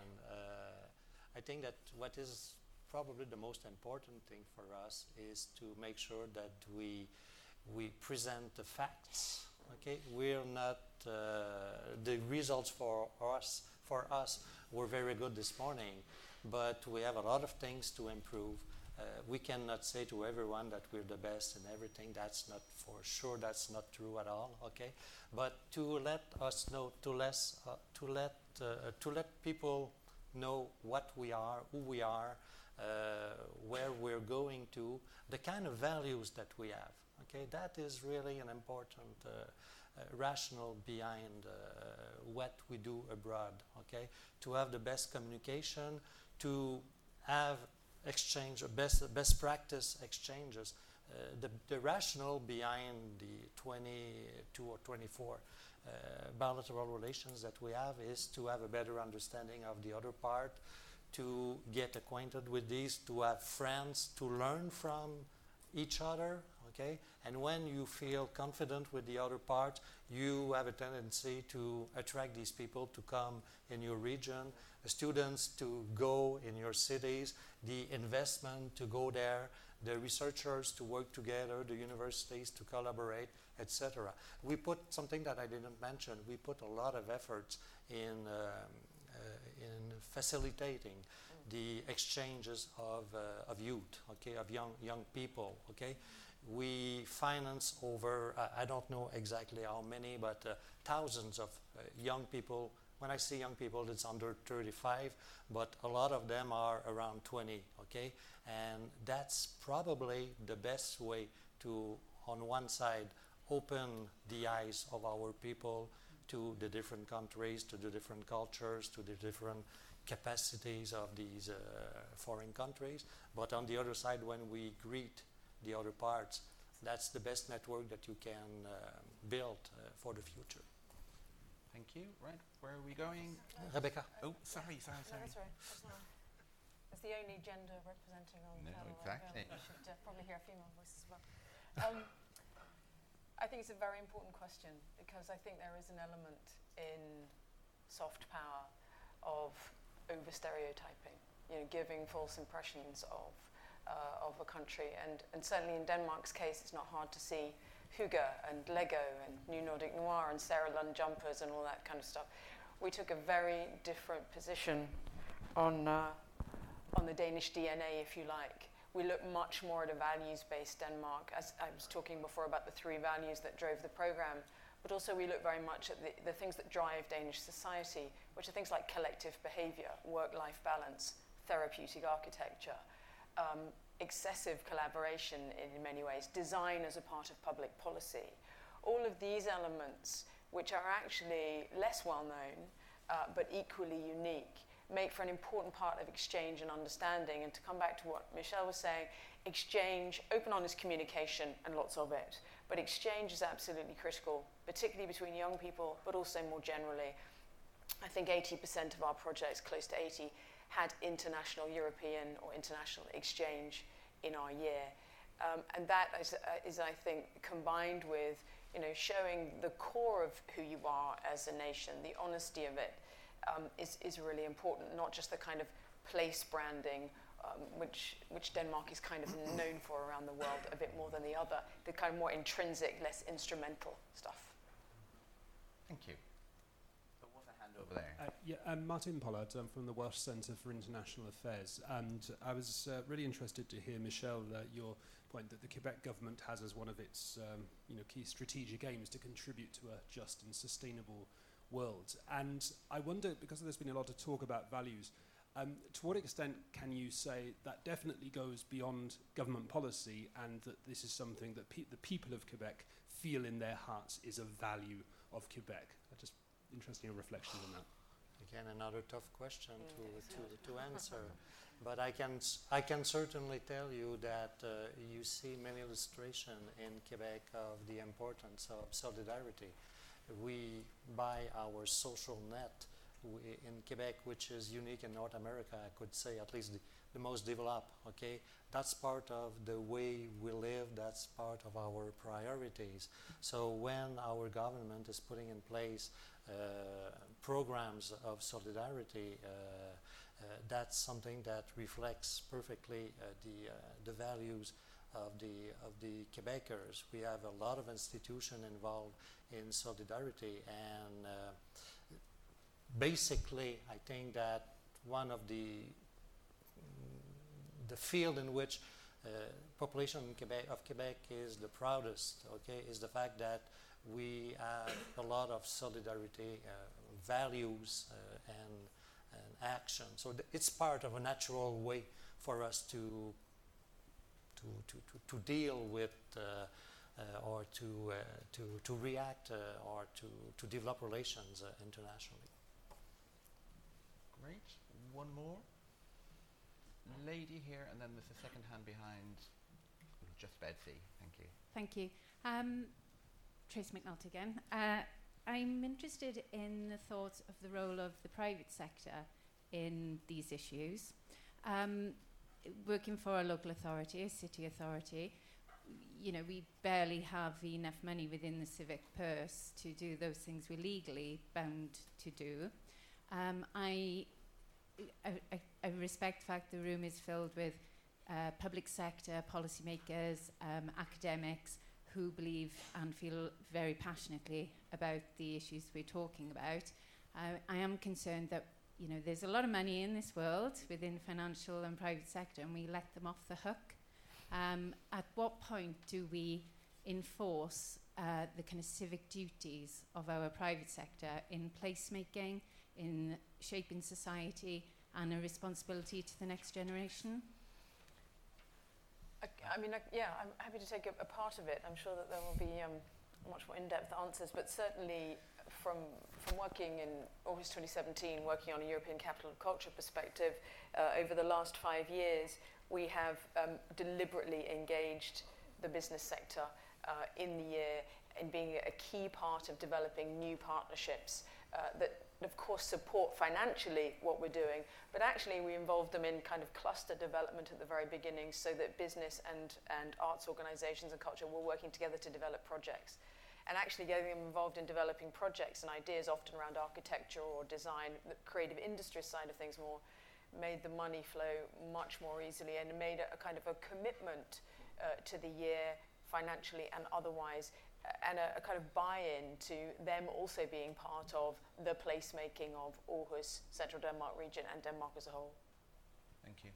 Uh, I think that what is probably the most important thing for us is to make sure that we we present the facts. Okay, we're not uh, the results for us. For us, were very good this morning, but we have a lot of things to improve. Uh, we cannot say to everyone that we're the best in everything. That's not for sure. That's not true at all. Okay, but to let us know, to less, uh, to let uh, to let people know what we are, who we are, uh, where we're going to, the kind of values that we have. Okay, that is really an important uh, uh, rationale behind uh, what we do abroad. Okay, to have the best communication, to have exchange, best best practice exchanges. Uh, the, the rationale behind the twenty-two or twenty-four uh, bilateral relations that we have is to have a better understanding of the other part, to get acquainted with these, to have friends, to learn from each other. Okay, and when you feel confident with the other part, you have a tendency to attract these people to come in your region, the students to go in your cities, the investment to go there, the researchers to work together, the universities to collaborate, et cetera. We put something that I didn't mention. We put a lot of efforts in um, uh, in facilitating mm. the exchanges of uh, of youth, okay, of young young people, okay. We finance over, uh, I don't know exactly how many, but uh, thousands of uh, young people. When I say young people, it's under thirty-five, but a lot of them are around twenty, okay? And that's probably the best way to, on one side, open the eyes of our people to the different countries, to the different cultures, to the different capacities of these uh, foreign countries. But on the other side, when we greet the other parts, that's the best network that you can uh, build uh, for the future. Thank you. Right, where are we going? No. Rebecca. Oh, sorry, sorry, sorry. No, that's right. That's not. It's the only gender representing on the no, panel. Exactly. Right? We should uh, probably hear a female voice as well. Um, I think it's a very important question because I think there is an element in soft power of over stereotyping, you know, giving false impressions of Uh, of a country, and, and certainly in Denmark's case, it's not hard to see Hygge and Lego and New Nordic Noir and Sarah Lund jumpers and all that kind of stuff. We took a very different position on uh, on the Danish D N A, if you like. We look much more at a values-based Denmark, as I was talking before about the three values that drove the program, but also we look very much at the, the things that drive Danish society, which are things like collective behavior, work-life balance, therapeutic architecture, Um, excessive collaboration in many ways, design as a part of public policy. All of these elements, which are actually less well known, uh, but equally unique, make for an important part of exchange and understanding. And to come back to what Michelle was saying, exchange, open, honest communication, and lots of it. But exchange is absolutely critical, particularly between young people, but also more generally. I think eighty percent of our projects, close to eighty, had international European or international exchange in our year. Um, and that is, uh, is, I think, combined with, you know, showing the core of who you are as a nation, the honesty of it, um, is, is really important, not just the kind of place branding, um, which, which Denmark is kind of known for around the world a bit more than the other, the kind of more intrinsic, less instrumental stuff. Thank you. Over there. Uh, yeah, I'm Martin Pollard. I'm from the Welsh Centre for International Affairs, and I was uh, really interested to hear, Michelle, uh, your point that the Quebec government has as one of its um, you know, key strategic aims to contribute to a just and sustainable world. And I wonder, because there's been a lot of talk about values, um, to what extent can you say that definitely goes beyond government policy, and that this is something that pe the people of Quebec feel in their hearts is a value of Quebec? I just interested in your reflections on that. Again, another tough question to, to, to answer. But I can, I can certainly tell you that uh, you see many illustration in Quebec of the importance of solidarity. We, by our social net, w- in Quebec, which is unique in North America, I could say, at least the, the most developed, okay? That's part of the way we live, that's part of our priorities. So when our government is putting in place uh, programs of solidarity, uh, uh, that's something that reflects perfectly uh, the, uh, the values of the, of the Quebecers. We have a lot of institutions involved in solidarity, and uh, basically I think that one of the the field in which uh, population in Quebec, of Quebec is the proudest, okay, is the fact that we have a lot of solidarity, uh, values, uh, and, and action. So th- it's part of a natural way for us to to to, to, to deal with uh, uh, or to uh, to to react uh, or to to develop relations uh, internationally. Great. One more. Lady here, and then there's a second hand behind. Just Betsy. Thank you. Thank you. Um, Tracy McNulty again. Uh, I'm interested in the thoughts of the role of the private sector in these issues. Um, working for a local authority, a city authority, you know, we barely have enough money within the civic purse to do those things we're legally bound to do. Um, I, I, I, I respect the fact the room is filled with uh, public sector policymakers, um, academics who believe and feel very passionately about the issues we're talking about. Uh, I am concerned that, you know, there's a lot of money in this world within the financial and private sector, and we let them off the hook. Um, at what point do we enforce uh, the kind of civic duties of our private sector in placemaking, in shaping society, and a responsibility to the next generation? I, I mean, I, yeah, I'm happy to take a, a part of it. I'm sure that there will be um, much more in-depth answers, but certainly from from working in August twenty seventeen, working on a European Capital of Culture perspective, uh, over the last five years, we have um, deliberately engaged the business sector uh, in the year in being a key part of developing new partnerships uh, that, of course, support financially what we're doing, but actually we involved them in kind of cluster development at the very beginning so that business and, and arts organizations and culture were working together to develop projects. And actually getting them involved in developing projects and ideas often around architecture or design, the creative industry side of things more, made the money flow much more easily and made a, a kind of a commitment uh, to the year financially and otherwise, and a, a kind of buy-in to them also being part of the placemaking of Aarhus, Central Denmark region, and Denmark as a whole. Thank you.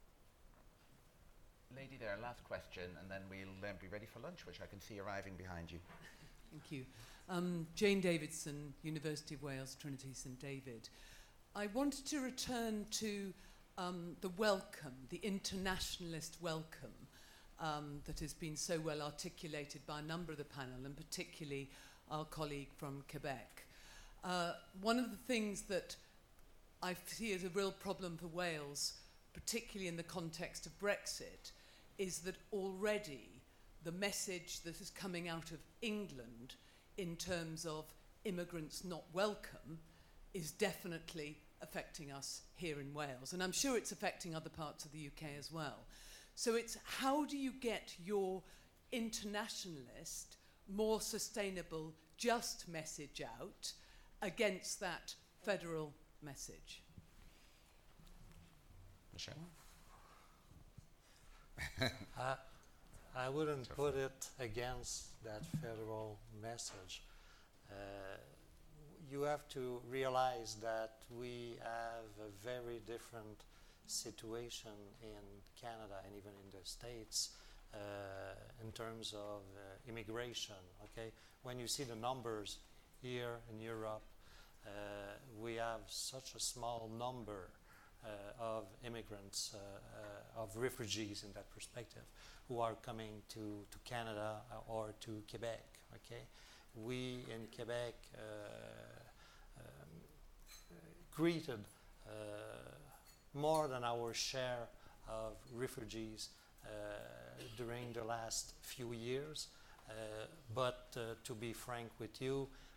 Lady there, last question, and then we'll um, be ready for lunch, which I can see arriving behind you. Thank you. Um, Jane Davidson, University of Wales, Trinity St David. I wanted to return to um, the welcome, the internationalist welcome, Um, that has been so well articulated by a number of the panel, and particularly our colleague from Quebec. Uh, one of the things that I see as a real problem for Wales, particularly in the context of Brexit, is that already the message that is coming out of England in terms of immigrants not welcome is definitely affecting us here in Wales. And I'm sure it's affecting other parts of the U K as well. So it's how do you get your internationalist, more sustainable, just message out against that federal message? Michelle? uh, I wouldn't put it against that federal message. Uh, you have to realize that we have a very different situation in Canada and even in the States uh, in terms of uh, immigration. Okay, when you see the numbers here in Europe, uh, we have such a small number uh, of immigrants, uh, uh, of refugees in that perspective, who are coming to, to Canada or to Quebec. Okay, we in Quebec uh, um, greeted uh, more than our share of refugees uh, during the last few years. Uh, but uh, to be frank with you,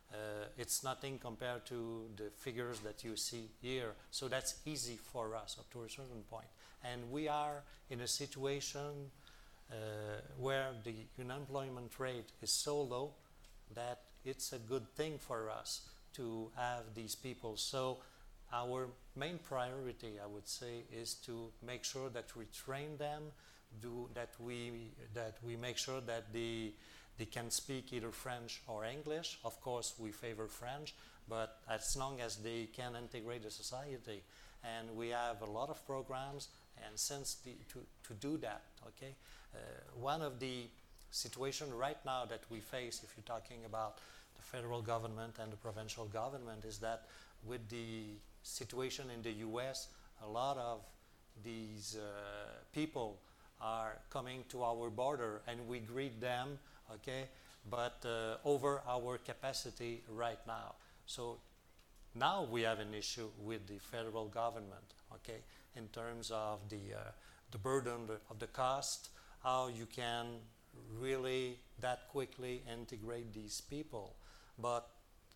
Uh, it's nothing compared to the figures that you see here. So that's easy for us up to a certain point. And we are in a situation uh, where the unemployment rate is so low that it's a good thing for us to have these people. So our main priority, I would say, is to make sure that we train them, do that we that we make sure that they they can speak either French or English. Of course, we favor French, but as long as they can integrate the society, and we have a lot of programs. And since the, to to do that, okay, uh, one of the situation right now that we face, if you're talking about the federal government and the provincial government, is that with the situation in the U S, a lot of these uh, people are coming to our border and we greet them, okay, but uh, over our capacity right now. So now we have an issue with the federal government, okay, in terms of the, uh, the burden of the cost, how you can really that quickly integrate these people. But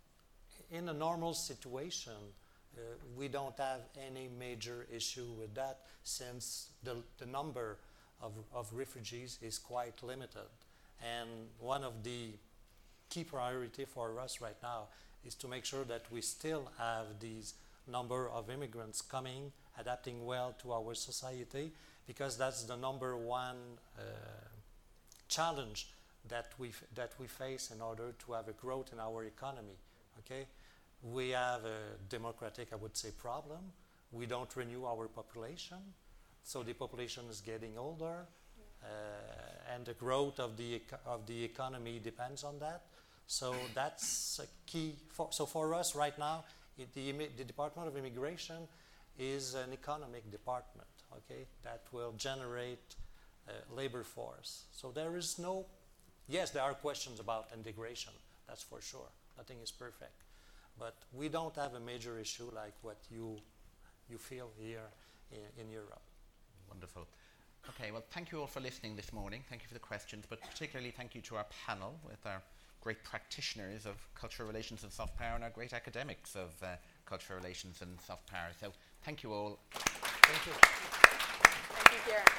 in a normal situation, uh, we don't have any major issue with that, since the, the number of, of refugees is quite limited. And one of the key priority for us right now is to make sure that we still have these number of immigrants coming, adapting well to our society, because that's the number one uh, challenge that we f that we face in order to have a growth in our economy. Okay, we have a democratic, I would say, problem. We don't renew our population, so the population is getting older, uh, and the growth of the eco of the economy depends on that. So that's a key. For, so for us right now, it, the, the Department of Immigration is an economic department. Okay, that will generate uh, labor force. So there is no, yes, there are questions about integration, that's for sure. Nothing is perfect. But we don't have a major issue like what you, you feel here in, in Europe. Wonderful. Okay, well, thank you all for listening this morning. Thank you for the questions, but particularly thank you to our panel with our great practitioners of cultural relations and soft power and our great academics of uh, cultural relations and soft power. So thank you all. Thank you. Thank you, Kieran.